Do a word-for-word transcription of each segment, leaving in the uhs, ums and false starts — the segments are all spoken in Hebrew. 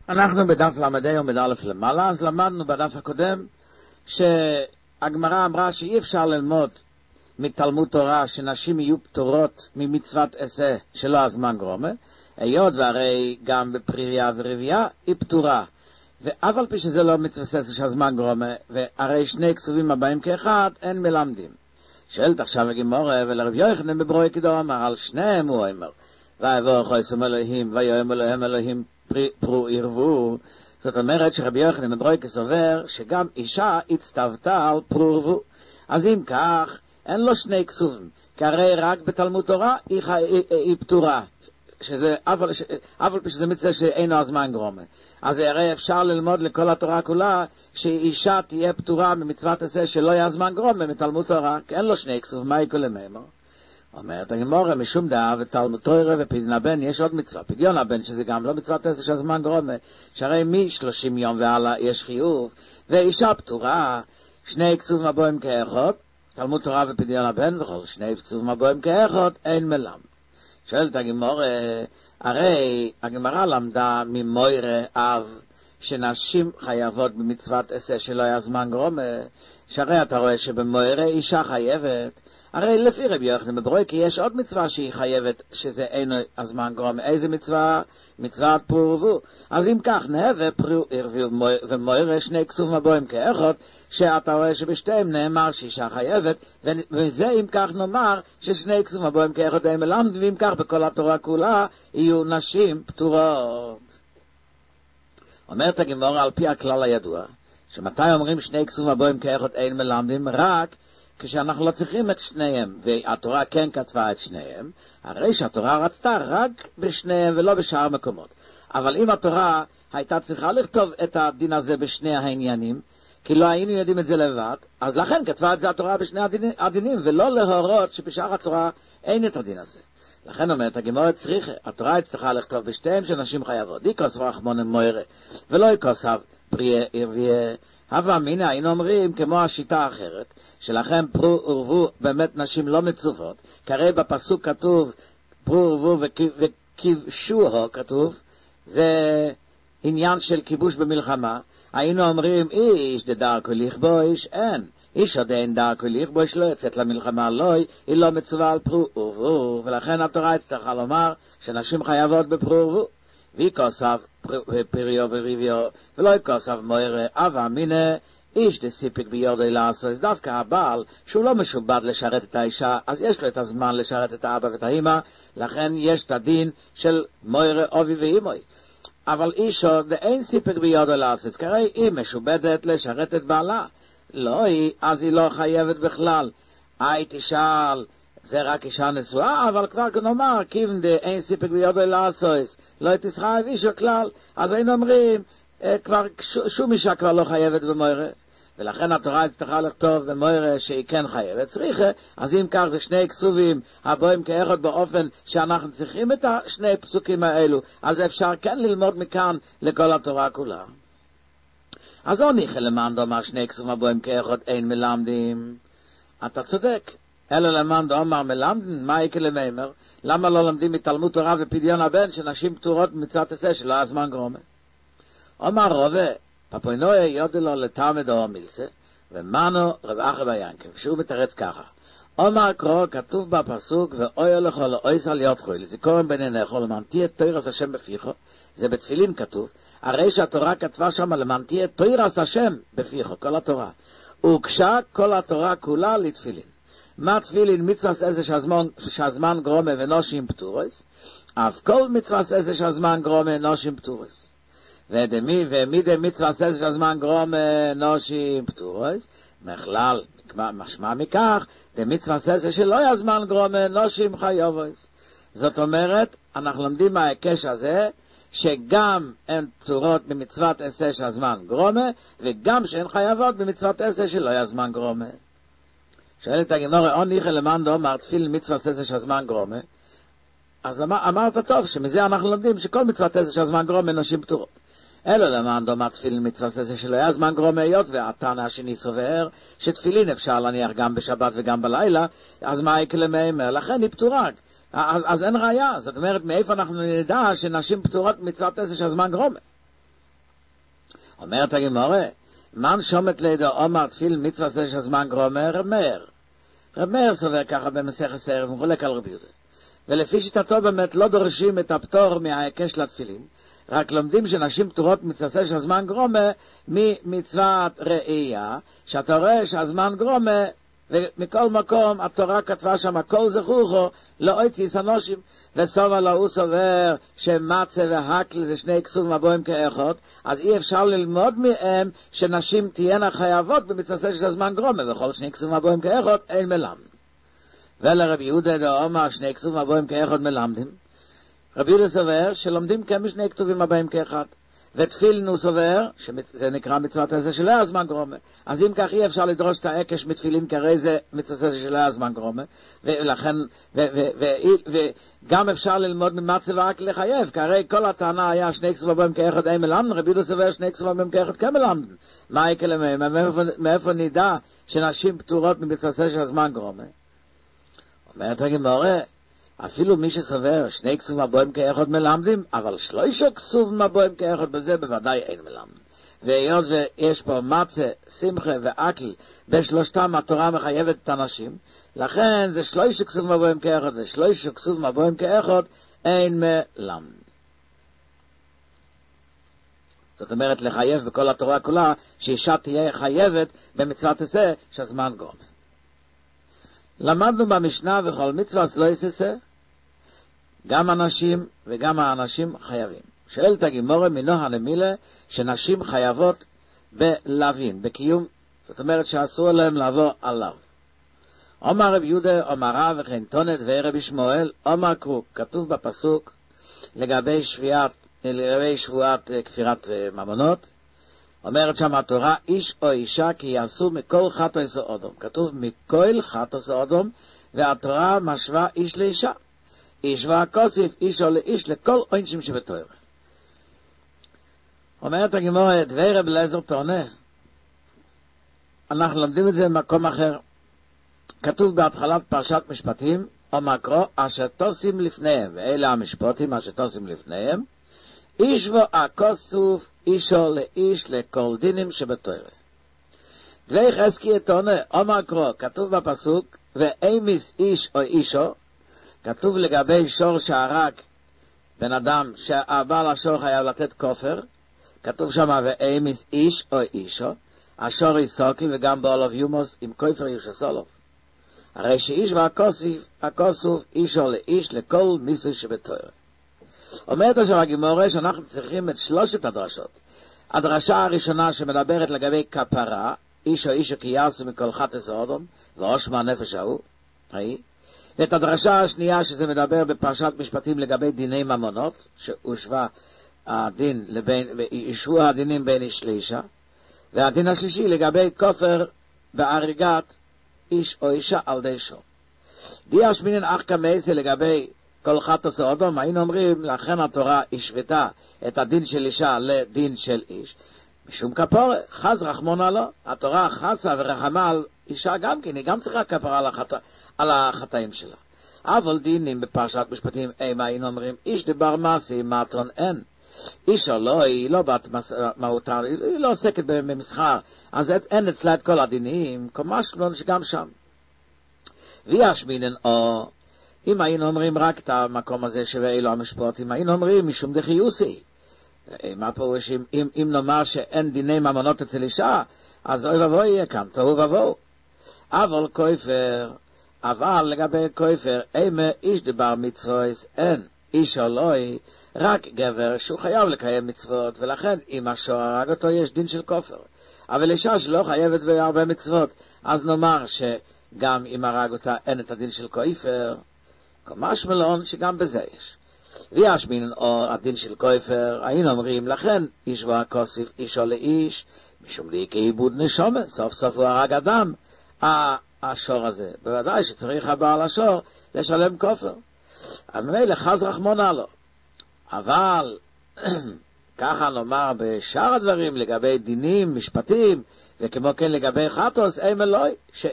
אנחנו בדף למדי עומד א' למעלה, אז למדנו בדף הקודם שהגמרא אמרה שאי אפשר ללמוד מתלמוד תורה שנשים יהיו פטורות ממצוות עשה שלא הזמן גרומה, היות והרי גם בפרייה ורבייה היא פטורה, ואף על פי שזה לא מצוות עשה שהזמן גרומה, והרי שני כסובים הבאים כאחד אין מלמדים. שואלת עכשיו הגמרא, ולרב יוחנן בברוי כדו אמר על שניהם הוא אומר, ויבוא חסום אלוהים ויאמר אלוהים אלוהים פרו ירבו. זאת אומרת שרבי יוחנן בברוי כסובר שגם אישה הצטוותה על פרו ירבו. אז אם כך אין לו שני כסובים, כי הרי רק בתלמוד תורה היא, היא, היא פטורה, שזה אף על פי שזה מצווה שאינו הזמן גרומה. אז הרי אפשר ללמוד לכל התורה כולה שאישה תהיה פטורה ממצוות עשה שלא יהיה הזמן גרומה מתלמוד תורה, כי אין לו שני כסובים, מה יקרה למימר? אומרת הגמרא, משום דעה ותלמוד תורה ופדיון הבן יש עוד מצווה, פדיון הבן שזה גם לא מצוות עשה שהזמן גרומה, שהרי מ-שלושים יום והלאה יש חיוב, ואישה פטורה, שני כסובים הבאים כאחד, תלמוד תורה ופדיון הבן וכל שני כסובים הבאים כאחד, אין מלם. שואלת הגמרא, הרי הגמרא למדה ממוירה אב שנשים חייבות במצוות עשה שלא היה זמן גרומה, שהרי אתה רואה שבמוירה אישה חייבת, הרי לפי רבי יוחנן בברוי כי יש עוד מצווה שהיא חייבת שזה אין הזמן גרומה. איזה מצווה? מצוות פרו ירבו. אז אם כך נהווה פרו ירבו ומוירה שני כסובים הבאים כאחד, שאתה רואה שבשתיהם נאמר שאישה חייבת, וזה אם כך נאמר ששני כסובים הבאים כאחד הם מלמדים, ואם כך בכל התורה כולה יהיו נשים פטורות. אומרת הגמרא על פי הכלל הידוע, שמתי אומרים שני כסובים הבאים כאחד אין מלמדים? רק כשאנחנו לא צריכים את שניהם, והתורה כן כתבה את שניהם, הרי שהתורה רצתה רק בשניהם ולא בשאר מקומות. אבל אם התורה הייתה צריכה לכתוב את הדין הזה בשני העניינים, כי לא היינו יודעים את זה לבד, אז לכן כתבה את זה התורה בשני הדינים, הדינים ולא להורות שבשאר התורה אין את הדין הזה. לכן אומרת הגמרא צריך, התורה הצטרכה לכתוב בשתיהם שנשים חייבות, דיקוס ורחמון מוירה, ולא יקוסב פרי ירביה. הווה אמינא היינו אומרים כמו השיטה האחרת, שלכם פרו ירבו באמת נשים לא מצוות, כי הרי בפסוק כתוב פרו ירבו וכיבשוהו כתוב, זה עניין של כיבוש במלחמה. היינו אומרים איש דדרכו לכבוש, אין, איש עוד אין דרכו לכבוש לא יוצאת למלחמה, לא, היא לא מצווה על פרו ירבו, ולכן התורה הצטרכה לומר שנשים חייבות בפרו ירבו. ויקוסב פריו ורביו ולא יקוסב מוירה אבה אמינא איש דסיפיק ביורדי לעשו. אז דווקא הבעל שהוא לא משובד לשרת את האישה, אז יש לו את הזמן לשרת את האבא ואת האמא, לכן יש את הדין של מוירה אבי ואימוי. אבל אישו אין סיפק ביורדי לעשו, אז כרי היא משובדת לשרת את בעלה, לא היא, אז היא לא חייבת בכלל. היי תשאל, זה רק אישה נשואה, אבל כבר כנאמר, כיוון דה אין סיפק ביורדי לעשויס, לא תשחייב אישו כלל, אז היינו אומרים, אה, כבר שום אישה כבר לא חייבת במוירה, ולכן התורה הצטרכה לכתוב במוירה שהיא כן חייבת, צריכה, אז אם כך זה שני כסובים הבאים כאחד באופן שאנחנו צריכים את השני פסוקים האלו, אז אפשר כן ללמוד מכאן לכל התורה כולה. אז לא ניחא למען דומר שני כסובים הבאים כאחד אין מלמדים, אתה צודק. אלא למען דאמר מלמדן, מה יקרה למימר? למה לא למדים מתלמוד תורה ופדיון הבן שנשים פטורות במצוות עשה שלא היה זמן גרומה? אומר רובה, פפוינוי יודע לו לתלמד או מילסה, ומנו רב אחי ביינקב, שהוא מתרץ ככה. אומר קרוא, כתוב בפסוק, ואוי לך לאויס על יותכו, לזיכורם בין עיניך, למען תהיה תוירס השם בפיך, זה בתפילין כתוב, הרי שהתורה כתבה שם, למען תהיה תוירס השם בפיך, כל התורה. הוגשה כל התורה כולה לתפילין. מה תפילין מצוות עשה שהזמן, שהזמן גרומה ונושים פטורס, אף כל מצוות עשה שהזמן גרומה נושים פטורס. ודמי ומי דמצוות עשה שהזמן גרומה נושים פטורס, מכלל, משמע מכך, דמצוות עשה שלא היה זמן גרומה נושים חייבוס. זאת אומרת, אנחנו לומדים מההיקש הזה, שגם הן פטורות במצוות עשה שהזמן גרומה, וגם שהן חייבות במצוות עשה שלא היה זמן גרומה. שואלת הגמרא, און ניחא למען דאמר תפילין מצוות עשה שהזמן גרומה, אז אמרת טוב שמזה אנחנו לומדים שכל מצוות עשה שהזמן גרומה נשים פטורות. אלא למען דאמר תפילין מצוות עשה שלא היה זמן גרומה, היות והתנא השני סובר שתפילין אפשר להניח גם בשבת וגם בלילה, אז מה יקרה למימר? לכן היא פטורה. אז, אז אין ראיה. זאת אומרת, מאיפה אנחנו נדע שנשים פטורות מצוות עשה שהזמן גרומה? אומרת הגמורה, מן שומת לידו אומר תפיל מצווה זה שהזמן גרומר, רב מאיר. רב מאיר סובר ככה במסכת ערב, הוא חולק על רבי יהודה. ולפי שיטתו באמת לא דורשים את הפטור מההיקש לתפילין, רק לומדים שנשים פטורות מצווה זה שהזמן גרומה ממצוות ראייה, שאתה רואה שהזמן גרומה, ומכל מקום התורה כתבה שם הכל זכוכו לא הוציאו אנשים, וסובה לא הוא סובר שמצה והקל זה שני כסובים הבאים כאחד, אז אי אפשר ללמוד מהם שנשים תהיינה חייבות במצווה של הזמן גרומה, וכל שני כסובים הבאים כאחד אין מלמד. ולרבי יהודה דאמר שני כסובים הבאים כאחד מלמדים. רבי יהודה סובר שלומדים כמשני כתובים הבאים כאחד, ותפילין הוא סובר, שזה נקרא מצוות הזה של הזמן גרומה. אז אם כך אי אפשר לדרוש את העקש מתפילין, כרי זה מצוות הזה של הזמן גרומה, ולכן, וגם אפשר ללמוד ממצה ורק לחייב, כרי כל הטענה היה שני כסובים הבאים כאחד אין מלמד, רבי יהודה סובר שני כסובים הבאים כאחד כמלמד. מה יקרה מהם? מאיפה נדע שנשים פטורות ממצוות הזה של הזמן גרומה? אומרת הגמורה, אפילו מי שסובר שני כסובים הבאים כאחד מלמדים, אבל שלושה כסובים הבאים כאחד בזה בוודאי אין מלמד. והיות ויש פה מצה, שמחה ואקל, בשלושתם התורה מחייבת את הנשים, לכן זה שלושה כסובים הבאים כאחד ושלושה כסובים הבאים כאחד אין מלמד. זאת אומרת לחייב בכל התורה כולה שאישה תהיה חייבת במצוות עשה שהזמן גורם. למדנו במשנה וכל מצווה לא יעשה, גם הנשים וגם האנשים חייבים. שואלת הגמורה מנוהל למילה שנשים חייבות בלווין, בקיום, זאת אומרת שאסור להם לעבור עליו. אומר רב יהודה, אומר רב וכן תונת ורבי שמואל, אומר קרוק, כתוב בפסוק לגבי שביעת, לגבי שבועת כפירת ממונות, אומרת שם התורה, איש או אישה כי יעשו מכל חטא או אדום. כתוב מכל חטא או אדום, והתורה משווה איש לאישה. איש והכוסיף, איש או לאיש, לכל עונשים שבתורה. אומרת הגמורה, דבי רב אליעזר תענה. אנחנו לומדים את זה במקום אחר. כתוב בהתחלת פרשת משפטים, או מקרו, אשר תושים לפניהם, ואלה המשפטים אשר תושים לפניהם, איש והכוסיף, אישו לאיש לכל דינים שבתורה. דבי חזקי תענה, או מקרו, כתוב בפסוק, ואימיס איש או אישו, כתוב לגבי שור שהרג בן אדם שהבעל השור חייב לתת כופר, כתוב שם ואימיס איש או אישו, השור יסוקל וגם בעולב יומוס עם כופר יושסולוב. הרי שאיש והכוסיף, הכוסוף אישו לאיש לכל מיסוי שבתורה. אומרת עכשיו הגמורה שאנחנו צריכים את שלושת הדרשות. הדרשה הראשונה שמדברת לגבי כפרה, איש או אישו כי יעשו מכל חטא סודום, ואוש מהנפש ההוא, ראי? ואת הדרשה השנייה שזה מדבר בפרשת משפטים לגבי דיני ממונות, שהושווה הדין לבין, וישבו הדינים בין איש לאישה, והדין השלישי לגבי כופר בהריגת איש או אישה על די שור. די השמינן אך כמייסה לגבי כל חטא סודום, היינו אומרים, לכן התורה השוותה את הדין של אישה לדין של איש, משום כפורה, חז רחמונה לו, התורה חסה ורחמה על אישה גם כן, היא גם צריכה כפרה על החטא, על החטאים שלה. אבל דינים בפרשת משפטים, אימה היינו אומרים, איש דבר מעשי, מתון אין. איש או לא, היא לא בת מהותר, היא לא עוסקת במסחר, אז אין אצלה את כל הדינים, כמש לא שגם שם. וישמינן או, אם היינו אומרים רק את המקום הזה שבאילו המשפטים, היינו אומרים משום דחיוסי. מה פירוש, אם, אם, אם נאמר שאין דיני ממונות אצל אישה, אז אוי ובוא יהיה כאן, תוהו ובוא. אבל כופר, אבל לגבי כופר, אימה איש דבר מצווה, אין, איש או לא, רק גבר שהוא חייב לקיים מצוות, ולכן אם השור הרג אותו יש דין של כופר. אבל אישה שלא חייבת בהרבה מצוות, אז נאמר שגם אם הרג אותה אין את הדין של כופר, כמש מלון שגם בזה יש. וישמינן או הדין של כופר, היינו אומרים, לכן איש והכוסיף איש או לאיש, משום לי כאיבוד נשומה, סוף סוף הוא הרג אדם, השור הזה. בוודאי שצריך הבעל השור לשלם כופר. המילא חז רחמונה לו. אבל ככה נאמר בשאר הדברים לגבי דינים, משפטים, וכמו כן לגבי חטוס, אין אלוהי,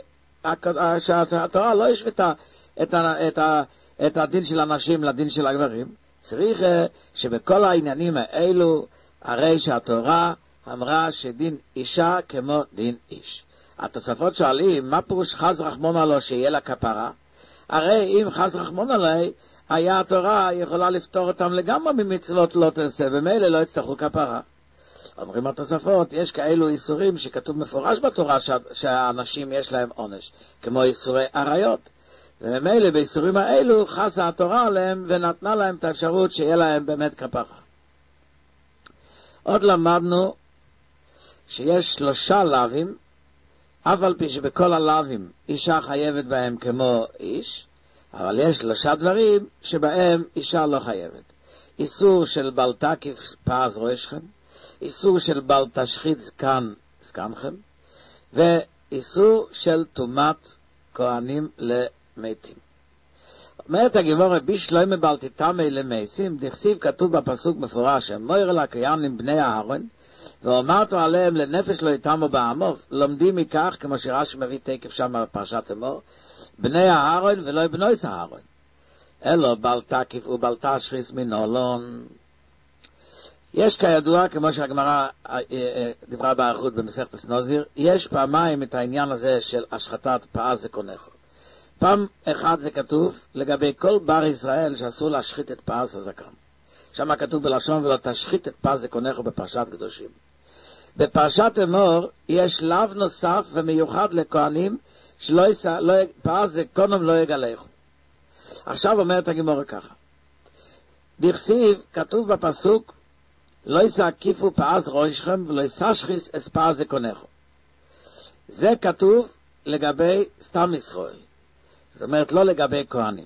שהתורה לא השוותה את, את, את הדין של הנשים לדין של הגברים. צריך שבכל העניינים האלו, הרי שהתורה אמרה שדין אישה כמו דין איש. התוספות שואלים, מה פירוש חס רחמון עלו שיהיה לה כפרה? הרי אם חס רחמון עלי, היה התורה יכולה לפתור אותם לגמרי ממצוות לא תעשה, ומילא לא יצטרכו כפרה. אומרים התוספות, יש כאלו איסורים שכתוב מפורש בתורה שה, שהאנשים יש להם עונש, כמו איסורי עריות. וממילא באיסורים האלו חסה התורה עליהם ונתנה להם את האפשרות שיהיה להם באמת כפרה. עוד למדנו שיש שלושה לווים, אף על פי שבכל הלווים אישה חייבת בהם כמו איש, אבל יש שלושה דברים שבהם אישה לא חייבת. איסור של בל תקיף פז ראשכם, איסור של בל תשחית זקן זקנכם, ואיסור של טומאת כהנים למתים. אומרת הגמרא, בשלוימה בל תטמא למתים, דכתיב כתוב בפסוק מפורש, אמור לכהנים בני אהרון, ואמרתו עליהם לנפש לא יטמאו בעמו. לומדים מכך, כמו שרש"י מביא תקף שם בפרשת אמור, בני אהרון ולא בנויס אהרון. אלו בל תקיף ובל תשחית מנולון. יש כידוע, כמו שהגמרא דיברה באריכות במסכת סנוזיר, יש פעמיים את העניין הזה של השחתת פאה זקונך. פעם אחד זה כתוב לגבי כל בר ישראל שאסור להשחית את פאה הזקן. שם כתוב בלשון ולא תשחית את פאה זקונך בפרשת קדושים. בפרשת אמור יש לאו נוסף ומיוחד לכהנים שלא יסע, לא, פאה זקונם לא יגלחו. עכשיו אומרת הגמרא ככה, דכתיב כתוב בפסוק לא יסעקיפו פאז ראשכם ולא יסשחיס את פאז זקונכם. זה כתוב לגבי סתם ישראל, זאת אומרת לא לגבי כהנים.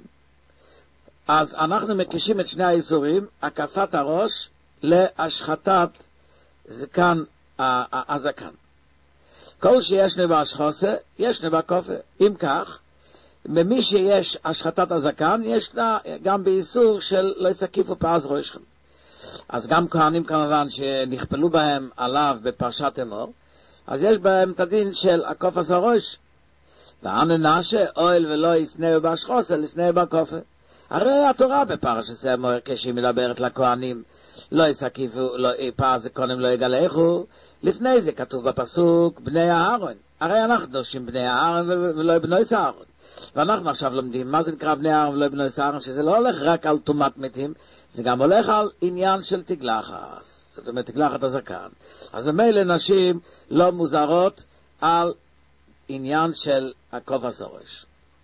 אז אנחנו מקישים את שני האיסורים, הקפת הראש להשחתת זקן הזקן. כל שיש נבא השחוסה, יש נבא כופה. אם כך, במי שיש השחתת הזקן, יש גם באיסור של לא יסעקיפו פאז ראשכם. אז גם כהנים כמובן שנכפלו בהם עליו בפרשת אמור, אז יש בהם את הדין של הקופס הראש. ואנה נשה אוהל ולא יסנאו בהשחוסה, לסנאו בקופה. הרי התורה בפרשת אמור כשהיא מדברת לכהנים, לא יסעקיפו, לא, פאז זקונם לא יגלחו, לפני זה כתוב בפסוק בני אהרון. הרי אנחנו דורשים בני אהרון ולא בנויס אהרון. ואנחנו עכשיו לומדים מה זה נקרא בני אהרון ולא בנויס אהרון, שזה לא הולך רק על טומאת מתים, זה גם הולך על עניין של תגלחת, זאת אומרת תגלחת הזקן. אז במילא נשים לא מוזרות על עניין של הקופס הראש.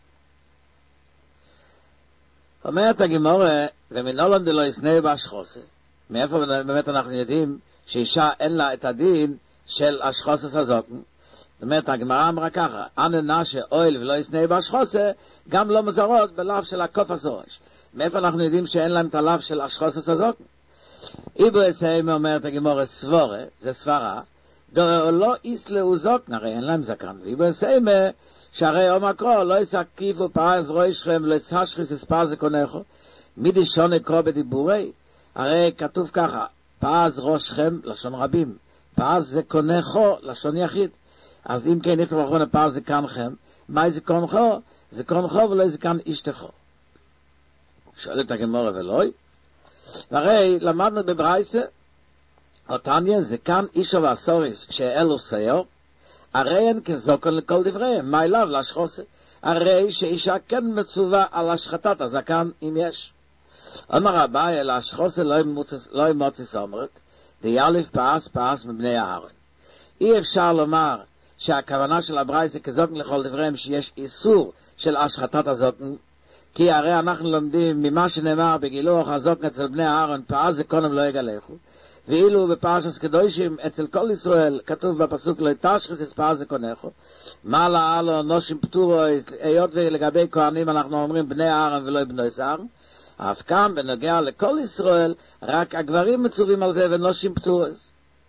אומרת הגמרא, ומנולן דלא יסנאו בהשחוסה. מאיפה באמת אנחנו יודעים שאישה אין לה את הדין של השחוסס הזאת? זאת אומרת, הגמרא אמרה ככה, אנה נשה אוהל ולא יסנאו בהשחוסה, גם לא מוזרות בלאו של הקופס הראש. מאיפה אנחנו יודעים שאין להם את הלאו של השחוסס הזאת? איבו אסיימה אומרת הגמרא סבורה, זה סברה, דו לא יסלעו זוקן, הרי אין להם זקן. ואיבו אסיימה, שהרי אומר קרוא, לא יסעקיפו פאז ראשכם, לא יסשחיס את פאז זקונכו, מידי שונה קרוא בדיבורי, הרי כתוב ככה, פאז ראשכם, לשון רבים, פאז זקונכו, לשון יחיד. אז אם כן נכתוב אחרונה פאז זקנכם, מה זקונכו? זקונכו ולא זקן אשתכו. שואלת הגמרא ולוי, והרי למדנו בברייסה, אותניה זקן אישו והסוריס שאלו סיור, הרי אין כזוקון לכל דבריהם, מה אליו להשחוסה? הרי שאישה כן מצווה על השחתת הזקן אם יש. אומר אביי, להשחוסה לא ימוצס אומרת, דיאליף פאס פאס מבני אהרון. אי אפשר לומר שהכוונה של הברייסה כזוקון לכל דבריהם שיש איסור של השחתת הזוקן, כי הרי אנחנו לומדים ממה שנאמר בגילוח הזוקן אצל בני אהרון, פאז זקונם לא יגלחו, ואילו בפרשת קדושים אצל כל ישראל כתוב בפסוק לא תשחית את פאז זקונכו, מה לעלו נושים פטורו, היות ולגבי כהנים אנחנו אומרים בני אהרון ולא בנויס אהרון, אף כאן בנוגע לכל ישראל רק הגברים מצווים על זה ונושים פטורס.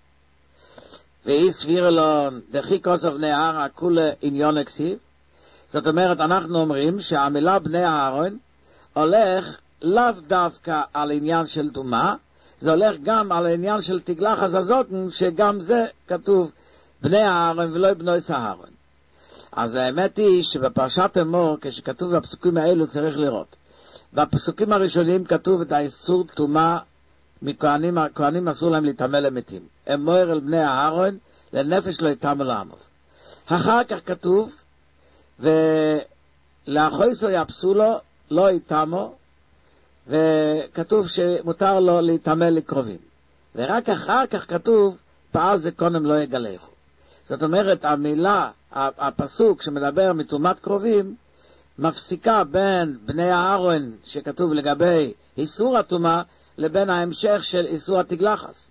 ואי סביר לו דחי כוסף בני אהרון כולה עניון הכסיב. זאת אומרת, אנחנו אומרים שהמילה בני אהרון הולך לאו דווקא על עניין של טומאה, זה הולך גם על העניין של תגלחת הזוקן, שגם זה כתוב בני אהרון ולא בנויס אהרון. אז האמת היא שבפרשת אמור, כשכתוב בפסוקים האלו צריך לראות. בפסוקים הראשונים כתוב את האיסור טומאה מכהנים, הכהנים אסור להם להתאמה למתים. הם מויר אל בני אהרון, לנפש לא יתאמו לעמוב. אחר כך כתוב, ולאחויסו יאפסו לו, לא יתאמו, וכתוב שמותר לו להתאמה לקרובים. ורק אחר כך כתוב, פאז זה קונם לא יגלחו. זאת אומרת, המילה, הפסוק שמדבר מתומת קרובים, מפסיקה בין בני אהרון שכתוב לגבי איסור התומה, לבין ההמשך של איסור התגלחס.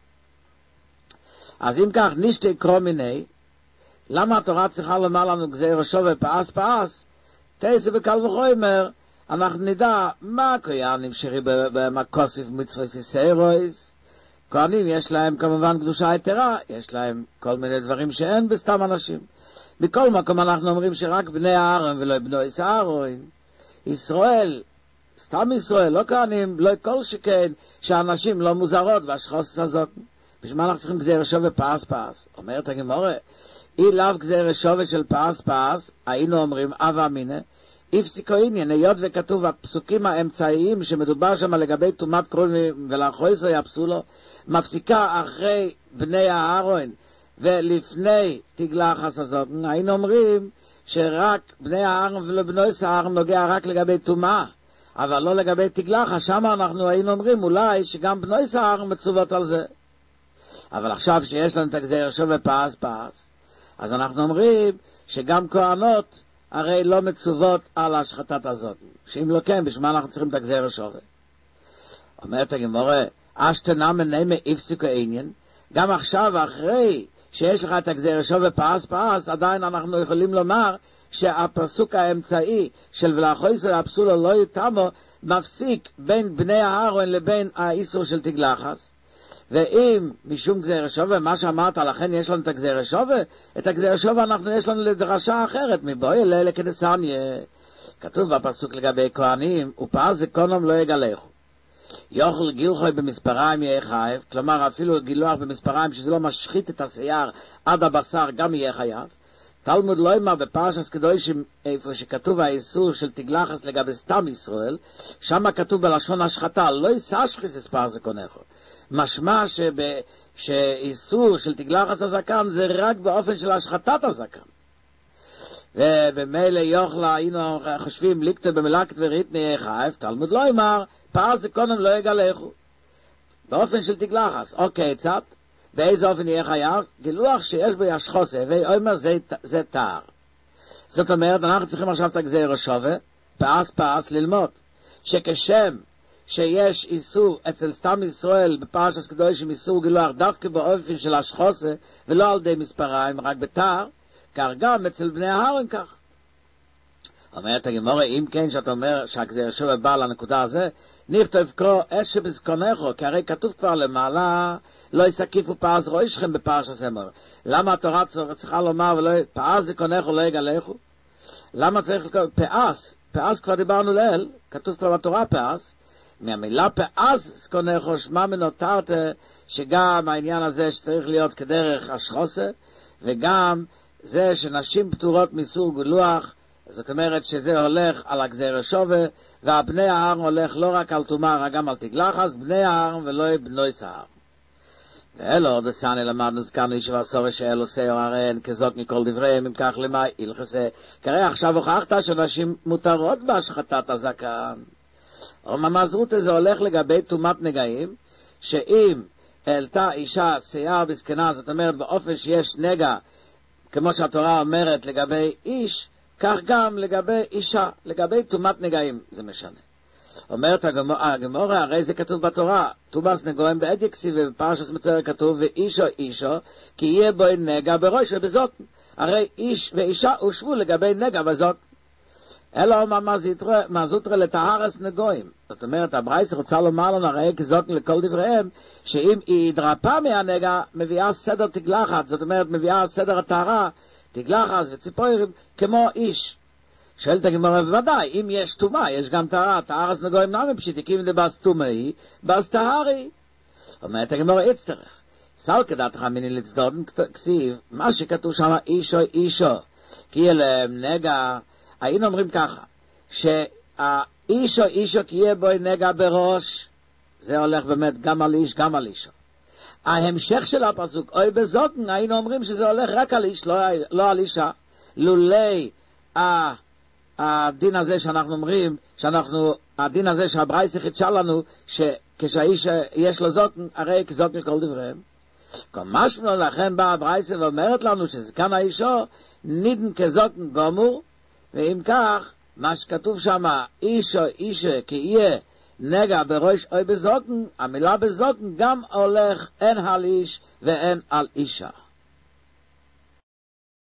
אז אם כך, נשתי קרוא מיני, למה התורה צריכה לומר לנו גזיר שווה פאס פאס? תעשה בקל וחומר, אנחנו נדע מה כהנים שרי במקוסיף מצווה סיסרויס. כהנים יש להם כמובן קדושה יתרה, יש להם כל מיני דברים שאין בסתם אנשים. בכל מקום אנחנו אומרים שרק בני אהרון ולא בני אהרון. ישראל, סתם ישראל, לא כהנים, לא כל שכן, שאנשים לא מוזרות והשחוס הזאת. בשביל מה אנחנו צריכים גזיר שווה פאס פאס? אומרת הגמרא, אי לאו גזיר שווה של פאס פאס, היינו אומרים אבה מינה, הפסיקו עניין, היות וכתוב הפסוקים האמצעיים שמדובר שם לגבי תומת קרובים ולאחויסו יאפסו לו, מפסיקה אחרי בני אהרון ולפני תגלחס הזאת. היינו אומרים שרק בני אהרון ולא בני אהרון נוגע רק לגבי תומה, אבל לא לגבי תגלחס. שם אנחנו היינו אומרים אולי שגם בני אהרון מצוות על זה. אבל עכשיו שיש לנו את הגזיר שווה פאס פאס, אז אנחנו אומרים שגם כהנות הרי לא מצוות על השחטת הזאת. שאם לא כן, בשביל מה אנחנו צריכים את הגזיר שווה? אומרת הגמרא, אשתנה מנהמה הפסיקו עניין, גם עכשיו אחרי שיש לך את הגזיר שווה פאס פאס, עדיין אנחנו יכולים לומר שהפסוק האמצעי של ולאחויסו יאפסו לו לא יתאמו, מפסיק בין בני אהרון לבין האיסור של תגלחס. ואם משום גזיר שווה, מה שאמרת, לכן יש לנו את הגזיר שווה, את הגזיר שווה אנחנו יש לנו לדרשה אחרת, מבואי אלה כדסניה. כתוב בפסוק לגבי כהנים, ופאז זה קונום לא יגלחו. יוכל גילחוי במספריים יהיה חייב, כלומר אפילו גילוח במספריים שזה לא משחית את השיער עד הבשר גם יהיה חייב. תלמוד לא אמר בפרשת קדושים, איפה שכתוב האיסור של תגלחס לגבי סתם ישראל, שם כתוב בלשון השחתה, לא יסשחיס אספר זה קונכו. משמע שב, שאיסור של תגלחס הזקן זה רק באופן של השחטת הזקן. ובמילא יוכלה היינו חושבים ליקטו במלאקת וריתני יהיה חייב, תלמוד לא אמר, פאז זה קודם לא יגלחו. באופן של תגלחס. אוקיי, צד. באיזה אופן יהיה חייב? גילוח שיש בו ישחוסה, ואומר זה, זה תאר. זאת אומרת, אנחנו צריכים עכשיו את הגזיר שווה, פאס פאס ללמוד, שכשם שיש איסור אצל סתם ישראל בפרשת קדושים איסור גילוח דווקא באופן של השחוסה, ולא על די מספריים, רק בתאר, כך גם אצל בני אהרון כך. אומרת הגמרא, אם כן שאתה אומר שהגזיר שווה בא לנקודה הזה, נכתוב קרוא אש שבזקונכו, כי הרי כתוב כבר למעלה, לא יסקיפו פאז ראשכם בפרשת זמר. למה התורה צריכה לומר ולא פאז זקונכו לא יגלחו? למה צריך לקרוא פאז? פאז כבר דיברנו לאל, כתוב כבר בתורה פאז. מהמילה פאז זקונכו שמה מנותרת שגם העניין הזה שצריך להיות כדרך השחוסה, וגם זה שנשים פטורות מסור גילוח, זאת אומרת שזה הולך על הגזיר שווה, והבני אהרון הולך לא רק על תומה, גם על תגלחס, בני אהרון ולא בני אהרון. ואלו דסני למדנו זכרנו ישיבה סורי שאלו סיור הרן כזאת מכל דבריהם, אם כך למה ילחסה. כרי עכשיו הוכחת שנשים מותרות בהשחטת הזקן. או ממזרות הזה הולך לגבי תומת נגעים, שאם העלתה אישה שיער בזקנה, זאת אומרת באופן שיש נגע, כמו שהתורה אומרת לגבי איש, כך גם לגבי אישה, לגבי תומת נגעים, זה משנה. אומרת הגמורה, הרי זה כתוב בתורה, תומס נגועים בעד יקסיב, ובפרשת מצויר כתוב, ואישו אישו, כי יהיה בו נגע בראש ובזאת. הרי איש ואישה הושבו לגבי נגע בזאת. אלא מה זוטרה לטהרס נגועים. זאת אומרת, הברייס רוצה לומר לנו, הרי כזאת לכל דבריהם, שאם היא התרפאה מהנגע, מביאה סדר תגלחת, זאת אומרת, מביאה סדר הטהרה, תגלחס וציפורים כמו איש. שואלת הגמרא, בוודאי, אם יש תומה, יש גם טהרה, טהרס נגועים נמי פשיטיקים דבס תומאי, בס טהרי. אומרת הגמרא, יצטרך. סל כדתך מיני לצדוד כסיב, מה שכתוב שם אישו אישו, כי יהיה להם נגע, היינו אומרים ככה, שהאישו אישו כי יהיה בו נגע בראש, זה הולך באמת גם על איש, גם על אישה. ההמשך של הפסוק, אוי בזוקן, היינו אומרים שזה הולך רק על איש, לא, לא על אישה. לולי הדין הזה שאנחנו אומרים, שאנחנו, הדין הזה שהברייתא חידשה לנו, שכשהאיש יש לו זוקן, הרי כזוקן כל דבריהם. כמשמע לכן באה הברייתא ואומרת לנו שזקן האישו נידן כזוקן גמור, ואם כך, מה שכתוב שם, אישו אישה כי יהיה נגע בראש אוי בזוקן, המילה בזוקן גם הולך אין על איש ואין על אישה.